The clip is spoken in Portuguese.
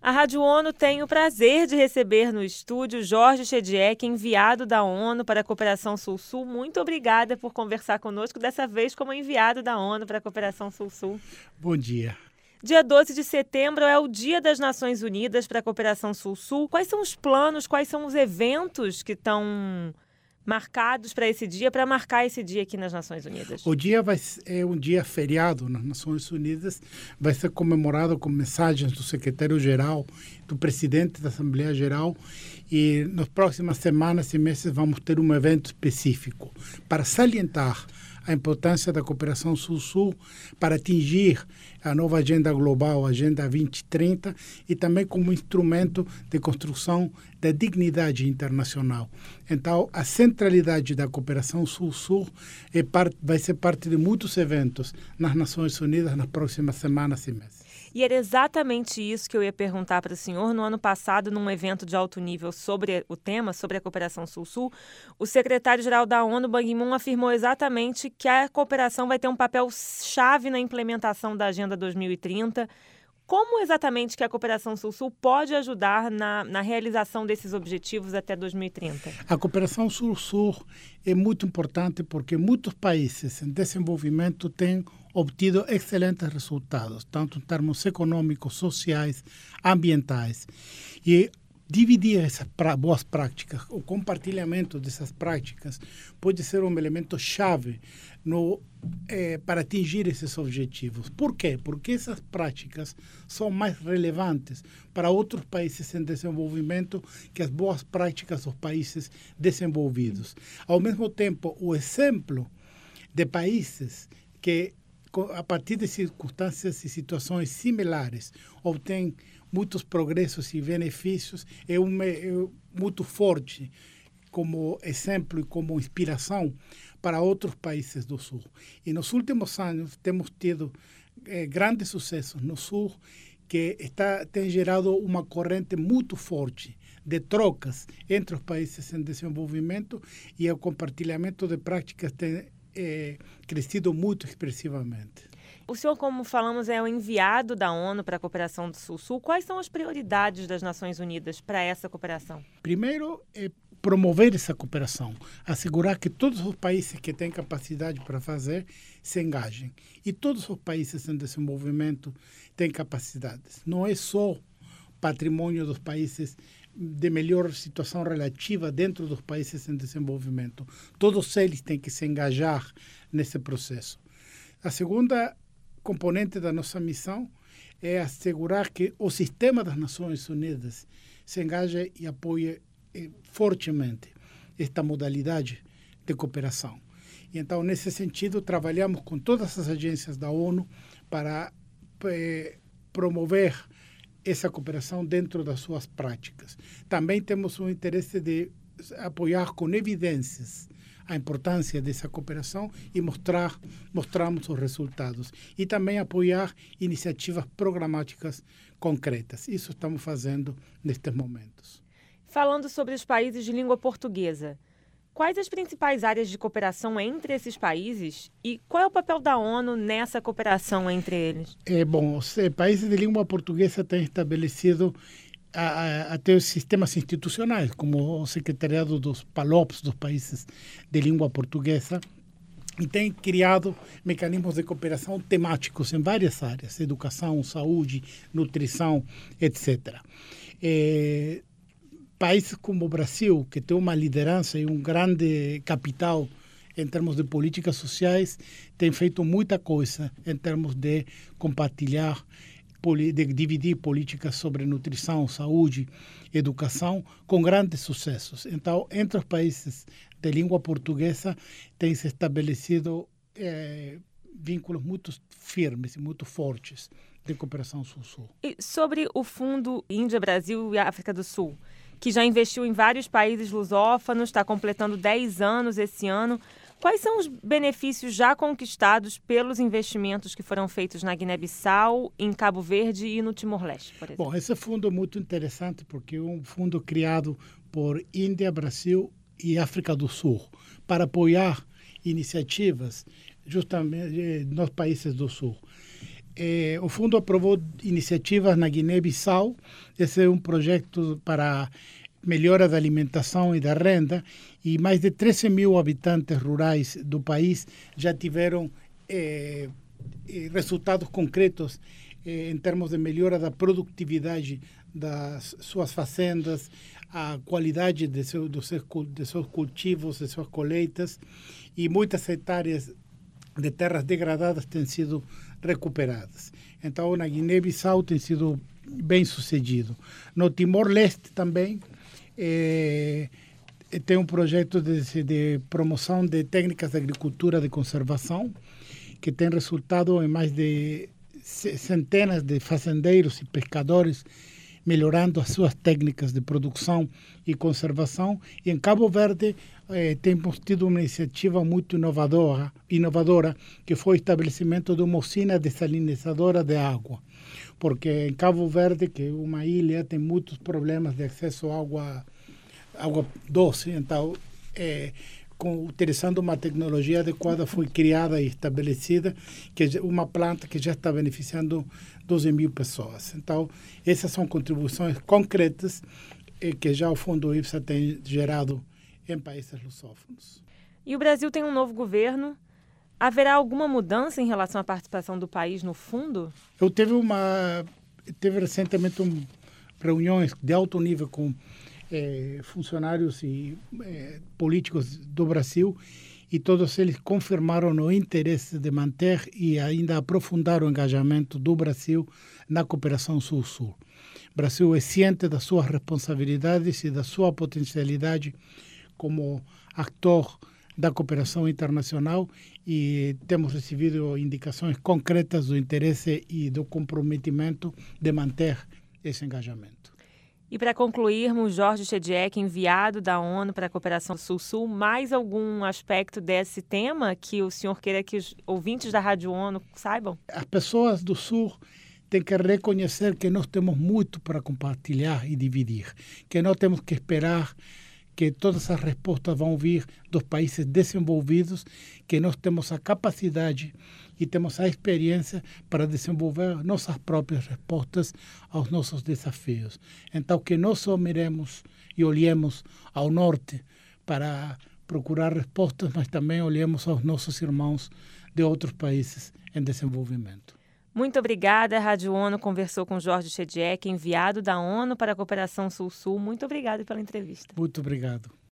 A Rádio ONU tem o prazer de receber no estúdio Jorge Chediek, enviado da ONU para a Cooperação Sul-Sul. Muito obrigada por conversar conosco, dessa vez como enviado da ONU para a Cooperação Sul-Sul. Bom dia. Dia 12 de setembro é o Dia das Nações Unidas para a Cooperação Sul-Sul. Quais são os planos, quais são os eventos que estão marcados para esse dia, para marcar esse dia aqui nas Nações Unidas? O dia é um dia feriado nas Nações Unidas, vai ser comemorado com mensagens do secretário-geral, do presidente da Assembleia Geral, e nas próximas semanas e meses vamos ter um evento específico para salientar a importância da cooperação Sul-Sul para atingir a nova agenda global, a Agenda 2030, e também como instrumento de construção da dignidade internacional. Então, a centralidade da cooperação Sul-Sul vai ser parte de muitos eventos nas Nações Unidas nas próximas semanas e meses. E era exatamente isso que eu ia perguntar para o senhor. No ano passado, num evento de alto nível sobre o tema, sobre a cooperação Sul-Sul, o secretário-geral da ONU, Ban Ki-moon, afirmou exatamente que a cooperação vai ter um papel chave na implementação da Agenda 2030. Como exatamente que a cooperação Sul-Sul pode ajudar na realização desses objetivos até 2030? A cooperação Sul-Sul é muito importante porque muitos países em desenvolvimento têm obtido excelentes resultados, tanto em termos econômicos, sociais, ambientais. E dividir essas boas práticas, o compartilhamento dessas práticas pode ser um elemento chave para atingir esses objetivos. Por quê? Porque essas práticas são mais relevantes para outros países em desenvolvimento que as boas práticas dos países desenvolvidos. Ao mesmo tempo, o exemplo de países que, a partir de circunstâncias e situações similares, obtêm muitos progressos e benefícios, é muito forte como exemplo e como inspiração para outros países do Sul. E nos últimos anos temos tido grandes sucessos no Sul, que tem gerado uma corrente muito forte de trocas entre os países em desenvolvimento, e o compartilhamento de práticas tem crescido muito expressivamente. O senhor, como falamos, é o enviado da ONU para a cooperação do Sul-Sul. Quais são as prioridades das Nações Unidas para essa cooperação? Primeiro, promover essa cooperação, assegurar que todos os países que têm capacidade para fazer se engajem. E todos os países em desenvolvimento têm capacidades. Não é só patrimônio dos países de melhor situação relativa dentro dos países em desenvolvimento. Todos eles têm que se engajar nesse processo. A segunda componente da nossa missão é assegurar que o sistema das Nações Unidas se engaje e apoie fortemente esta modalidade de cooperação. E então, nesse sentido, trabalhamos com todas as agências da ONU para promover essa cooperação dentro das suas práticas. Também temos o interesse de apoiar com evidências a importância dessa cooperação e mostrarmos os resultados. E também apoiar iniciativas programáticas concretas. Isso estamos fazendo nestes momentos. Falando sobre os países de língua portuguesa, quais as principais áreas de cooperação entre esses países e qual é o papel da ONU nessa cooperação entre eles? Os países de língua portuguesa têm estabelecido até os sistemas institucionais, como o secretariado dos PALOPs, dos países de língua portuguesa, e têm criado mecanismos de cooperação temáticos em várias áreas, educação, saúde, nutrição, etc. Países como o Brasil, que tem uma liderança e um grande capital em termos de políticas sociais, tem feito muita coisa em termos de compartilhar, de dividir políticas sobre nutrição, saúde, educação, com grandes sucessos. Então, entre os países de língua portuguesa, tem se estabelecido vínculos muito firmes e muito fortes de cooperação Sul-Sul. E sobre o Fundo Índia, Brasil e África do Sul, que já investiu em vários países lusófonos, está completando 10 anos esse ano. Quais são os benefícios já conquistados pelos investimentos que foram feitos na Guiné-Bissau, em Cabo Verde e no Timor-Leste, por exemplo? Bom, esse fundo é muito interessante porque é um fundo criado por Índia, Brasil e África do Sul para apoiar iniciativas justamente nos países do Sul. O fundo aprovou iniciativas na Guiné-Bissau. Esse é um projeto para melhora da alimentação e da renda, e mais de 13 mil habitantes rurais do país já tiveram resultados concretos em termos de melhora da produtividade das suas fazendas, a qualidade de seus cultivos, de suas colheitas, e muitas hectares de terras degradadas têm sido recuperadas. Então, na Guiné-Bissau tem sido bem sucedido. No Timor-Leste também tem um projeto de promoção de técnicas de agricultura de conservação, que tem resultado em mais de centenas de fazendeiros e pescadores melhorando as suas técnicas de produção e conservação. E em Cabo Verde temos tido uma iniciativa muito inovadora, que foi o estabelecimento de uma usina desalinizadora de água. Porque em Cabo Verde, que é uma ilha, tem muitos problemas de acesso à água doce. Então, utilizando uma tecnologia adequada, foi criada e estabelecida uma planta que já está beneficiando 12 mil pessoas. Então, essas são contribuições concretas que já o Fundo IPSA tem gerado em países lusófonos. E o Brasil tem um novo governo. Haverá alguma mudança em relação à participação do país no fundo? Eu teve recentemente reuniões de alto nível com funcionários e políticos do Brasil, e todos eles confirmaram o interesse de manter e ainda aprofundar o engajamento do Brasil na cooperação Sul-Sul. O Brasil é ciente das suas responsabilidades e da sua potencialidade como ator da cooperação internacional, e temos recebido indicações concretas do interesse e do comprometimento de manter esse engajamento. E para concluirmos, Jorge Chediek, enviado da ONU para a Cooperação Sul-Sul, mais algum aspecto desse tema que o senhor queira que os ouvintes da Rádio ONU saibam? As pessoas do Sul têm que reconhecer que nós temos muito para compartilhar e dividir, que não temos que esperar que todas as respostas vão vir dos países desenvolvidos, que nós temos a capacidade e temos a experiência para desenvolver nossas próprias respostas aos nossos desafios. Então, que nós só miremos e olhemos ao norte para procurar respostas, mas também olhemos aos nossos irmãos de outros países em desenvolvimento. Muito obrigada. A Rádio ONU conversou com Jorge Chediek, enviado da ONU para a Cooperação Sul-Sul. Muito obrigada pela entrevista. Muito obrigado.